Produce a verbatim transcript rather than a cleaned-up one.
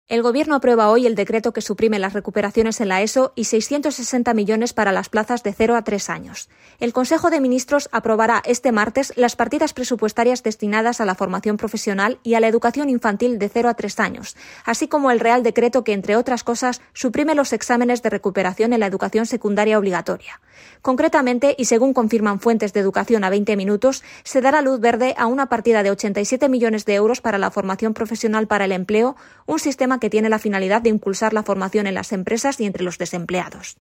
El Gobierno aprueba hoy el decreto que suprime las recuperaciones en la ESO y seiscientos sesenta millones para las plazas de cero a tres años. El Consejo de Ministros aprobará este martes las partidas presupuestarias destinadas a la formación profesional y a la educación infantil de cero a tres años, así como el Real Decreto que, entre otras cosas, suprime los exámenes de recuperación en la educación secundaria obligatoria. Concretamente, y según confirman fuentes de Educación a veinte minutos, se dará luz verde a una partida de ochenta y siete millones de euros para la formación profesional para el empleo, un sistema que tiene la finalidad de impulsar la formación en las empresas y entre los desempleados.